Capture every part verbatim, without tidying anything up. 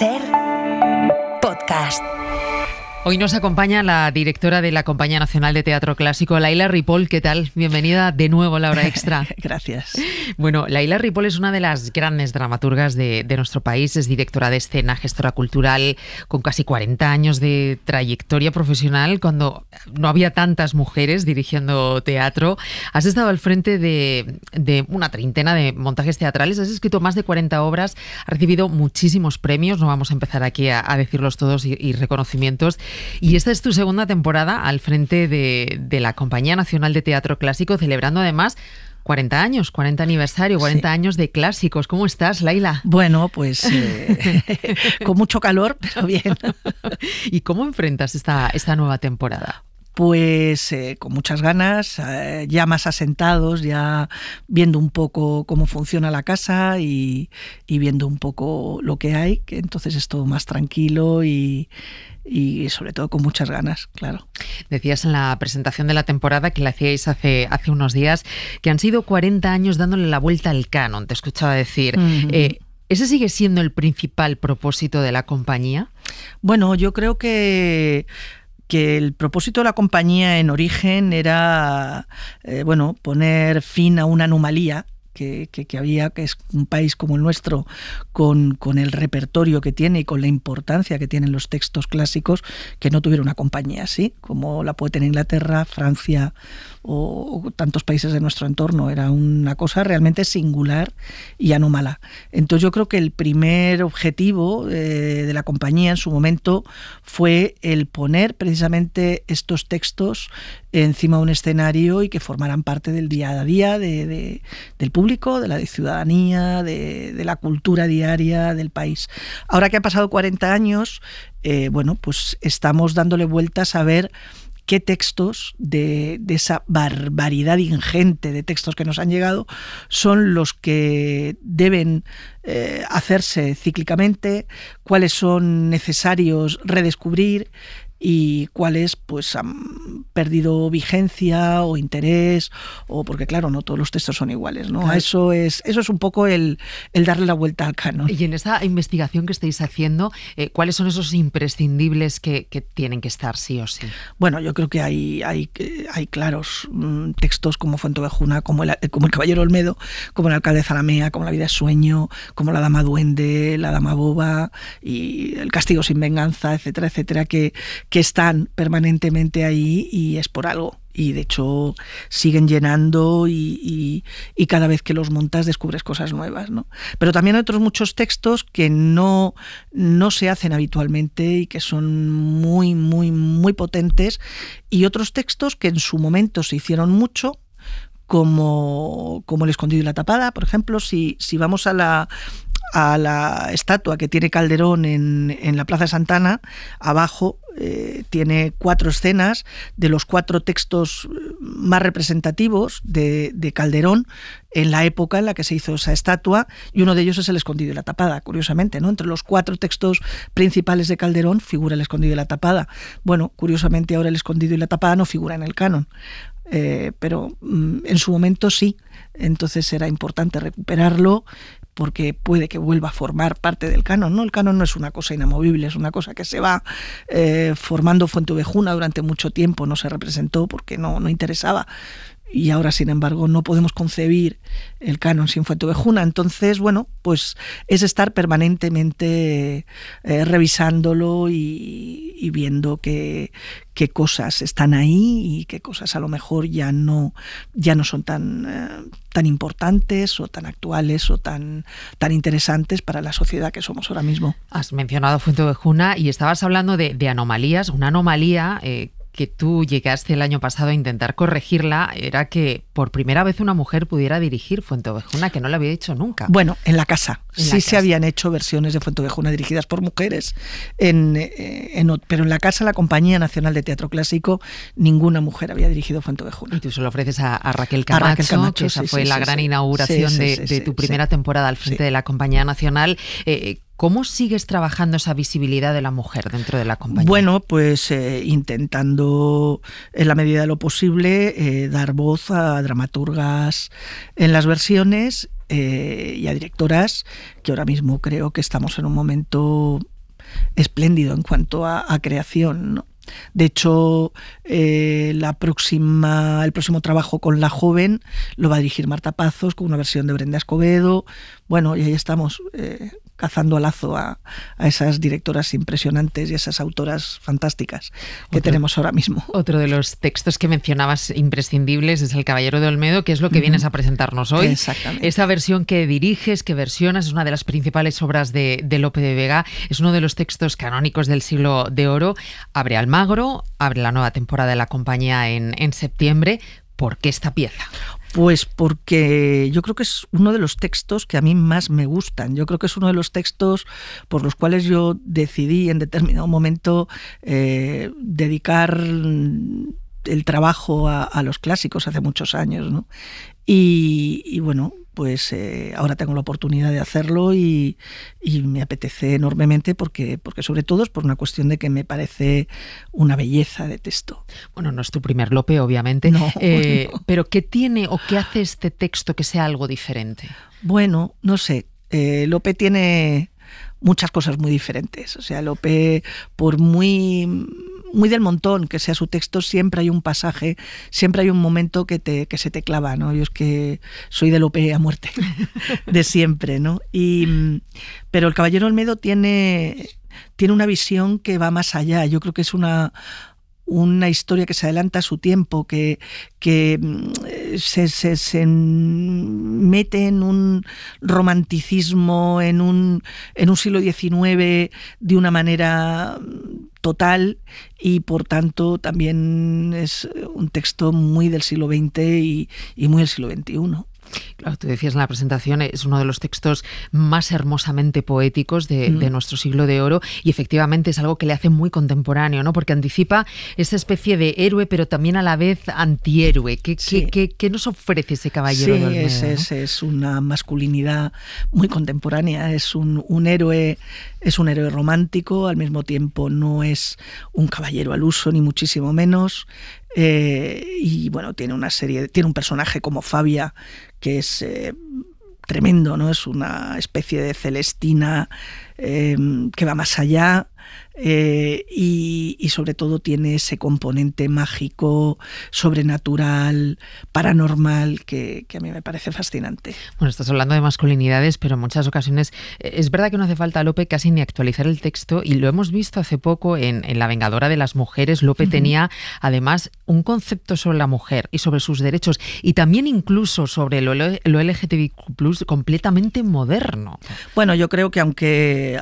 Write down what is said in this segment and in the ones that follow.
Ser podcast. Hoy nos acompaña la directora de la Compañía Nacional de Teatro Clásico, Laila Ripoll. ¿Qué tal? Bienvenida de nuevo a La Hora Extra. Gracias. Bueno, Laila Ripoll es una de las grandes dramaturgas de, de nuestro país. Es directora de escena, gestora cultural, con casi cuarenta años de trayectoria profesional, cuando no había tantas mujeres dirigiendo teatro. Has estado al frente de, de una treintena de montajes teatrales, has escrito más de cuarenta obras, has recibido muchísimos premios. No vamos a empezar aquí a, a decirlos todos y, y reconocimientos. Y esta es tu segunda temporada al frente de, de la Compañía Nacional de Teatro Clásico, celebrando además cuarenta años, cuarenta aniversario, cuarenta sí. años de clásicos. ¿Cómo estás, Laila? Bueno, pues eh, con mucho calor, pero bien. ¿Y cómo enfrentas esta, esta nueva temporada? Pues eh, con muchas ganas, eh, ya más asentados, ya viendo un poco cómo funciona la casa y, y viendo un poco lo que hay, que entonces es todo más tranquilo y, y sobre todo con muchas ganas, claro. Decías en la presentación de la temporada que la hacíais hace, hace unos días, que han sido cuarenta años dándole la vuelta al canon, te escuchaba decir. Uh-huh. Eh, ¿Ese sigue siendo el principal propósito de la compañía? Bueno, yo creo que... que el propósito de la compañía en origen era eh, bueno, poner fin a una anomalía que, que, que había, que es un país como el nuestro, con, con el repertorio que tiene y con la importancia que tienen los textos clásicos, que no tuviera una compañía así, como la puede tener Inglaterra, Francia o, o tantos países de nuestro entorno. Era una cosa realmente singular y anómala. Entonces yo creo que el primer objetivo eh, de la compañía en su momento fue el poner precisamente estos textos encima de un escenario y que formaran parte del día a día de, de, del público, de la ciudadanía, de, de la cultura diaria del país. Ahora que han pasado cuarenta años, eh, bueno, pues estamos dándole vueltas a ver qué textos de, de esa barbaridad ingente de textos que nos han llegado son los que deben eh, hacerse cíclicamente, cuáles son necesarios redescubrir y cuáles pues han perdido vigencia o interés, o porque claro, no todos los textos son iguales, ¿no? Claro. Eso es eso es un poco el, el darle la vuelta al canon. Y en esa investigación que estáis haciendo, eh, ¿cuáles son esos imprescindibles que, que tienen que estar sí o sí? Bueno, yo creo que hay, hay, hay claros mmm, textos como Fuenteovejuna, como el, como el Caballero Olmedo, como el Alcalde de Zalamea, como La vida es sueño, como La dama duende, La dama boba y El castigo sin venganza, etcétera, etcétera, que que están permanentemente ahí y es por algo. Y de hecho siguen llenando y, y, y cada vez que los montas descubres cosas nuevas, ¿no? Pero también hay otros muchos textos que no, no se hacen habitualmente y que son muy, muy, muy potentes, y otros textos que en su momento se hicieron mucho, como, como El escondido y la tapada, por ejemplo. Si, si vamos a la... a la estatua que tiene Calderón en, en la Plaza de Santana, abajo eh, tiene cuatro escenas de los cuatro textos más representativos de, de Calderón en la época en la que se hizo esa estatua, y uno de ellos es El escondido y la tapada, curiosamente, ¿no? Entre los cuatro textos principales de Calderón figura El escondido y la tapada. Bueno, curiosamente ahora El escondido y la tapada no figura en el canon. Eh, pero mm, en su momento sí, entonces era importante recuperarlo porque puede que vuelva a formar parte del canon, ¿no? El canon no es una cosa inamovible, es una cosa que se va eh, formando. Fuenteovejuna durante mucho tiempo no se representó porque no, no interesaba. Y ahora, sin embargo, no podemos concebir el canon sin Fuenteovejuna. Entonces, bueno, pues es estar permanentemente eh, revisándolo y, y viendo qué, qué cosas están ahí y qué cosas a lo mejor ya no, ya no son tan, eh, tan importantes o tan actuales o tan, tan interesantes para la sociedad que somos ahora mismo. Has mencionado Fuenteovejuna y estabas hablando de, de anomalías. Una anomalía eh, que tú llegaste el año pasado a intentar corregirla era que por primera vez una mujer pudiera dirigir Fuenteovejuna, que no lo había hecho nunca. Bueno, en la casa. En sí la se casa. habían hecho versiones de Fuenteovejuna dirigidas por mujeres, en, en, pero en la casa, la Compañía Nacional de Teatro Clásico, ninguna mujer había dirigido Fuenteovejuna. Y tú se lo ofreces a, a Raquel Camacho, a Raquel Camacho, que esa sí, fue sí, la sí, gran sí. inauguración sí, sí, de, sí, de sí, tu primera sí. temporada al frente sí. de la Compañía Nacional. Eh, ¿Cómo sigues trabajando esa visibilidad de la mujer dentro de la compañía? Bueno, pues eh, intentando, en la medida de lo posible, eh, dar voz a dramaturgas en las versiones, eh, y a directoras que ahora mismo creo que estamos en un momento espléndido en cuanto a, a creación, ¿no? De hecho, eh, la próxima, el próximo trabajo con La Joven lo va a dirigir Marta Pazos con una versión de Brenda Escobedo. Bueno, y ahí estamos eh, cazando a lazo a, a esas directoras impresionantes y esas autoras fantásticas que otro, tenemos ahora mismo. Otro de los textos que mencionabas imprescindibles es El Caballero de Olmedo, que es lo que uh-huh. vienes a presentarnos hoy. Exactamente. Esa versión que diriges, que versionas, es una de las principales obras de, de Lope de Vega. Es uno de los textos canónicos del Siglo de Oro. Abre Almagro, abre la nueva temporada de la compañía en, en septiembre. ¿Por qué esta pieza? Pues porque yo creo que es uno de los textos que a mí más me gustan. Yo creo que es uno de los textos por los cuales yo decidí en determinado momento eh, dedicar el trabajo a, a los clásicos hace muchos años, ¿no? Y, y bueno, pues eh, ahora tengo la oportunidad de hacerlo y, y me apetece enormemente porque, porque sobre todo es por una cuestión de que me parece una belleza de texto. Bueno, no es tu primer Lope, obviamente, no, eh, no. pero ¿qué tiene o qué hace este texto que sea algo diferente? Bueno, no sé, eh, Lope tiene muchas cosas muy diferentes, o sea, Lope, por muy... muy del montón que sea su texto, siempre hay un pasaje, siempre hay un momento que, te, que se te clava, ¿no? Yo es que soy de Lope a muerte, de siempre, ¿no? Y, pero El Caballero Olmedo tiene, tiene una visión que va más allá. Yo creo que es una... una historia que se adelanta a su tiempo, que, que se, se, se mete en un romanticismo, en un, en un siglo diecinueve de una manera total y por tanto también es un texto muy del siglo veinte y, y muy del siglo veintiuno. Claro, tú decías en la presentación, es uno de los textos más hermosamente poéticos de, mm. de nuestro Siglo de Oro y efectivamente es algo que le hace muy contemporáneo, ¿no? Porque anticipa esa especie de héroe pero también a la vez antihéroe. ¿Qué, sí. qué, qué, qué nos ofrece ese Caballero sí, de Olmedo? Sí, es, ¿no? es una masculinidad muy contemporánea, es un, un héroe, es un héroe romántico, al mismo tiempo no es un caballero al uso ni muchísimo menos. Eh, y bueno, tiene una serie, tiene un personaje como Fabia que es eh, tremendo, ¿no? Es una especie de Celestina eh, que va más allá. Eh, y, y sobre todo tiene ese componente mágico, sobrenatural, paranormal, que, que a mí me parece fascinante. Bueno, estás hablando de masculinidades, pero en muchas ocasiones es verdad que no hace falta, Lope, casi ni actualizar el texto, y lo hemos visto hace poco en, en La Vengadora de las Mujeres. Lope uh-huh. tenía además un concepto sobre la mujer y sobre sus derechos, y también incluso sobre lo, lo L G T B Q plus, completamente moderno. Bueno, yo creo que aunque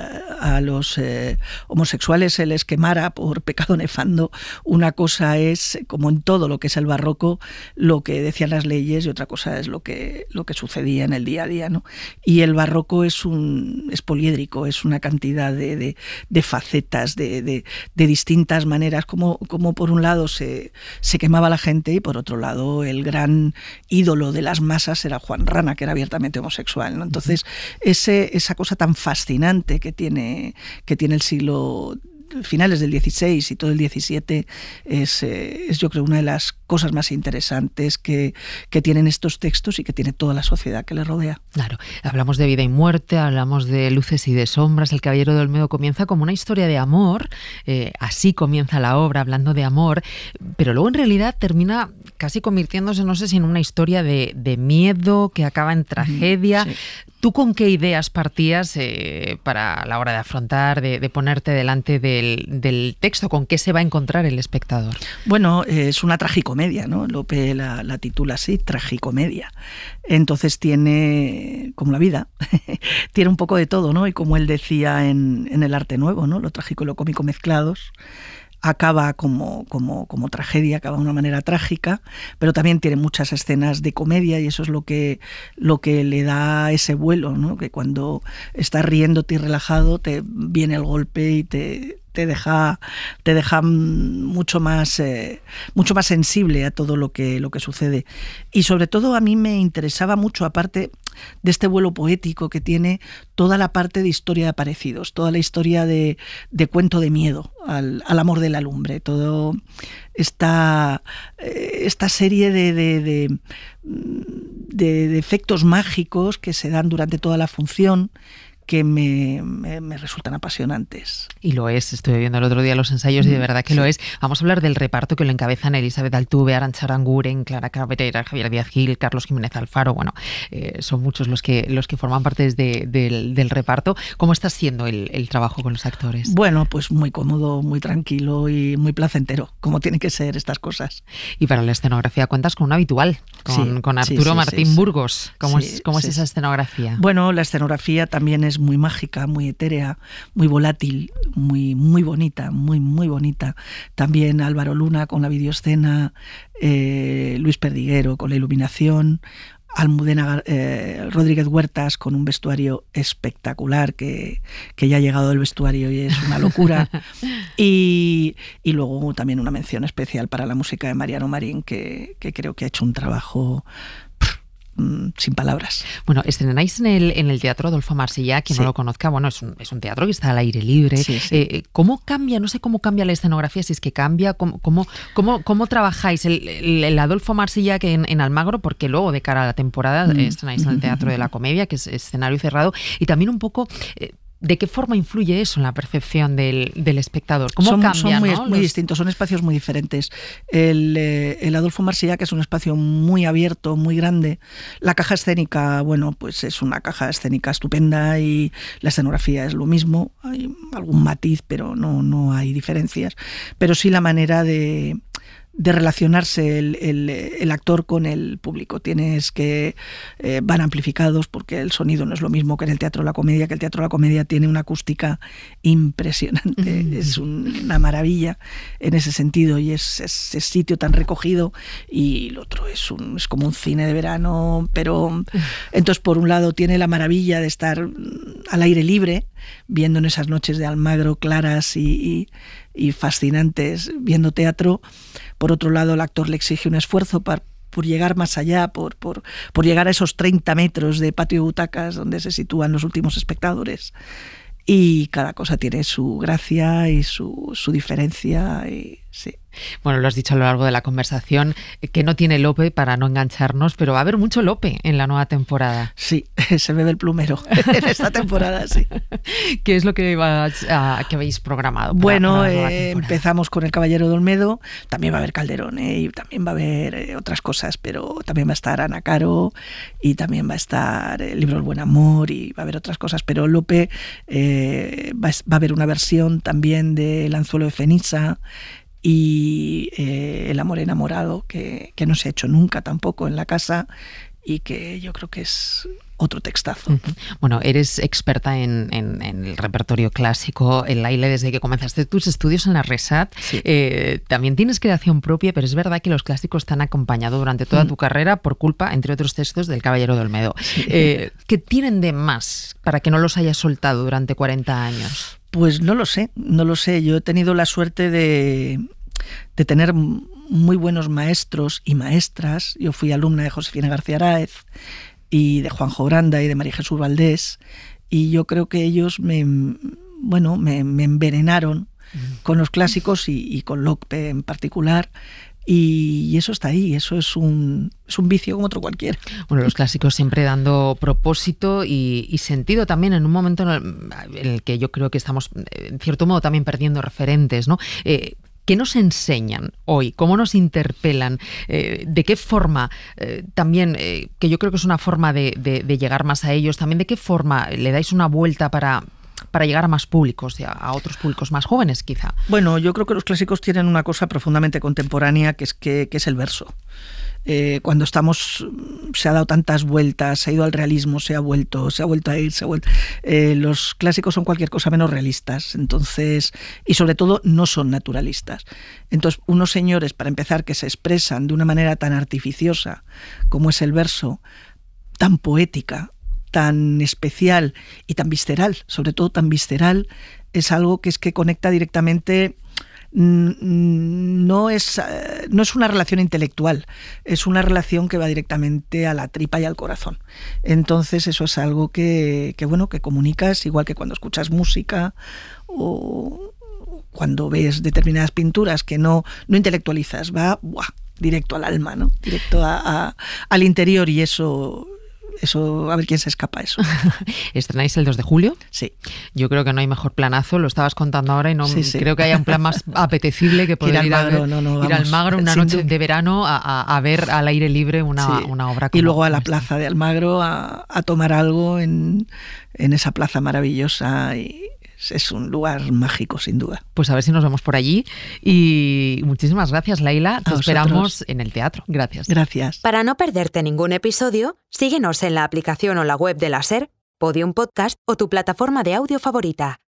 a, a los eh, homosexuales se les quemara por pecado nefando, una cosa es, como en todo lo que es el barroco, lo que decían las leyes y otra cosa es lo que, lo que sucedía en el día a día, ¿no? Y el barroco es un es poliédrico, es una cantidad de, de, de facetas, de, de, de distintas maneras, como, como por un lado se, se quemaba la gente y por otro lado el gran ídolo de las masas era Juan Rana, que era abiertamente homosexual, ¿no? Entonces, ese, esa cosa tan fascinante que tiene, que tiene el siglo finales del dieciséis y todo el diecisiete es, eh, es yo creo una de las cosas más interesantes que, que tienen estos textos y que tiene toda la sociedad que le rodea. Claro, hablamos de vida y muerte, hablamos de luces y de sombras. El Caballero de Olmedo comienza como una historia de amor, eh, así comienza la obra, hablando de amor, pero luego en realidad termina casi convirtiéndose, no sé si en una historia de, de miedo que acaba en tragedia. Sí. ¿Tú con qué ideas partías eh, para la hora de afrontar, de, de ponerte delante del, del texto? ¿Con qué se va a encontrar el espectador? Bueno, eh, es una tragicomedia, ¿no? Lope la, la titula así, tragicomedia. Entonces tiene, como la vida, tiene un poco de todo, ¿no? Y como él decía en, en El Arte Nuevo, ¿no? Lo trágico y lo cómico mezclados. Acaba como, como, como tragedia, acaba de una manera trágica, pero también tiene muchas escenas de comedia y eso es lo que, lo que le da ese vuelo, ¿no? Que cuando estás riéndote y relajado te viene el golpe y te, te deja, te deja mucho más, eh, mucho más sensible a todo lo que, lo que sucede. Y sobre todo a mí me interesaba mucho, aparte, de este vuelo poético que tiene toda la parte de historia de aparecidos, toda la historia de, de cuento de miedo al, al amor de la lumbre, todo esta, esta serie de, de, de, de, de efectos mágicos que se dan durante toda la función, que me, me, me resultan apasionantes. Y lo es, estuve viendo el otro día los ensayos y de verdad que sí. Lo es. Vamos a hablar del reparto que lo encabezan Elizabeth Altuve, Arantxa Aranguren, Clara Cabrera, Javier Díaz Gil, Carlos Jiménez Alfaro. Bueno, eh, son muchos los que los que forman parte de, de, del reparto. ¿Cómo está siendo el, el trabajo con los actores? Bueno, pues muy cómodo, muy tranquilo y muy placentero, como tienen que ser estas cosas. Y para la escenografía cuentas con un habitual, con, sí, con Arturo sí, sí, Martín sí, Burgos. ¿Cómo, sí, es, cómo sí, es esa escenografía? Bueno, la escenografía también es muy mágica, muy etérea, muy volátil, muy, muy bonita, muy, muy bonita. También Álvaro Luna con la videoescena, eh, Luis Perdiguero con la iluminación, Almudena eh, Rodríguez Huertas con un vestuario espectacular, que, que ya ha llegado el vestuario y es una locura. y, y luego también una mención especial para la música de Mariano Marín, que, que creo que ha hecho un trabajo sin palabras. Bueno, estrenáis en el, en el Teatro Adolfo Marsilla, quien sí. no lo conozca, bueno, es un, es un teatro que está al aire libre. Sí, sí. Eh, ¿Cómo cambia? No sé cómo cambia la escenografía, si es que cambia, ¿cómo, cómo, cómo, cómo trabajáis el, el, el Adolfo Marsilla que en, en Almagro? Porque luego, de cara a la temporada, mm. estrenáis en el Teatro de la Comedia, que es escenario cerrado, y también un poco... Eh, ¿de qué forma influye eso en la percepción del, del espectador? ¿Cómo son, cambia? Son muy, ¿no? muy Los... distintos, son espacios muy diferentes. El, eh, el Adolfo Marsilla, que es un espacio muy abierto, muy grande. La caja escénica, bueno, pues es una caja escénica estupenda y la escenografía es lo mismo. Hay algún matiz, pero no, no hay diferencias. Pero sí la manera de... de relacionarse el, el, el actor con el público. Tienes que eh, van amplificados porque el sonido no es lo mismo que en el Teatro de la Comedia, que el Teatro de la Comedia tiene una acústica impresionante, mm. es un, una maravilla en ese sentido, y es ese sitio tan recogido, y el otro es, un, es como un cine de verano, pero entonces por un lado tiene la maravilla de estar al aire libre, viendo en esas noches de Almagro claras y, y, y fascinantes, viendo teatro. Por otro lado, el actor le exige un esfuerzo para, por llegar más allá, por, por, por llegar a esos treinta metros de patio de butacas donde se sitúan los últimos espectadores. Y cada cosa tiene su gracia y su, su diferencia, y sí. Bueno, lo has dicho a lo largo de la conversación, que no tiene Lope para no engancharnos, pero va a haber mucho Lope en la nueva temporada. Sí, se bebe el plumero en esta temporada, sí. ¿Qué es lo que, vas a, que habéis programado? Para, bueno, para la eh, empezamos con El Caballero de Olmedo, también va a haber Calderón, ¿eh? Y también va a haber eh, otras cosas, pero también va a estar Ana Caro y también va a estar el libro El Buen Amor y va a haber otras cosas, pero Lope eh, va, va a haber una versión también de El Anzuelo de Fenisa y eh, El Amor Enamorado, que, que no se ha hecho nunca tampoco en la casa y que yo creo que es otro textazo. Uh-huh. Bueno, eres experta en, en, en el repertorio clásico, en Laile, desde que comenzaste tus estudios en la RESAT. Sí. Eh, también tienes creación propia, pero es verdad que los clásicos te han acompañado durante toda uh-huh. tu carrera por culpa, entre otros textos, del Caballero de Olmedo. Sí. Eh, ¿Qué tienen de más para que no los hayas soltado durante cuarenta años? Pues no lo sé, no lo sé. Yo he tenido la suerte de, de tener muy buenos maestros y maestras. Yo fui alumna de Josefina García Aráez y de Juanjo Granda y de María Jesús Valdés, y yo creo que ellos me, bueno, me, me envenenaron mm. con los clásicos y, y con Lope en particular. Y eso está ahí, eso es un, es un vicio como otro cualquiera. Bueno, los clásicos siempre dando propósito y, y sentido también en un momento en el, en el que yo creo que estamos, en cierto modo, también perdiendo referentes, ¿no? Eh, ¿Qué nos enseñan hoy? ¿Cómo nos interpelan? Eh, ¿De qué forma? Eh, también, eh, que yo creo que es una forma de, de, de llegar más a ellos, también de qué forma le dais una vuelta para... para llegar a más públicos, a otros públicos más jóvenes, quizá. Bueno, yo creo que los clásicos tienen una cosa profundamente contemporánea, que es que, que es el verso. Eh, cuando estamos, se ha dado tantas vueltas, se ha ido al realismo, se ha vuelto, se ha vuelto a ir, se ha vuelto. Eh, los clásicos son cualquier cosa menos realistas, entonces, y sobre todo no son naturalistas. Entonces, unos señores, para empezar, que se expresan de una manera tan artificiosa como es el verso, tan poética, tan especial y tan visceral, sobre todo tan visceral, es algo que es que conecta directamente no es, no es una relación intelectual, es una relación que va directamente a la tripa y al corazón. Entonces eso es algo que, que bueno, que comunicas, igual que cuando escuchas música o cuando ves determinadas pinturas que no, no intelectualizas, va ¡buah! Directo al alma, ¿no? Directo a, a, al interior, y eso... Eso, a ver quién se escapa a eso. ¿Estrenáis el dos de julio? Sí. Yo creo que no hay mejor planazo, lo estabas contando ahora y no sí, sí. creo que haya un plan más apetecible que poder ir, Almagro, a ver, no, no, ir vamos, al Magro una noche duda. de verano a, a, a ver al aire libre una, sí. una obra como y luego a la esta. plaza de Almagro a, a tomar algo en, en esa plaza maravillosa, y es un lugar mágico, sin duda. Pues a ver si nos vemos por allí. Y muchísimas gracias, Laila. Te a esperamos vosotros. En el teatro. Gracias. Gracias. Para no perderte ningún episodio, síguenos en la aplicación o la web de la SER, Podium Podcast o tu plataforma de audio favorita.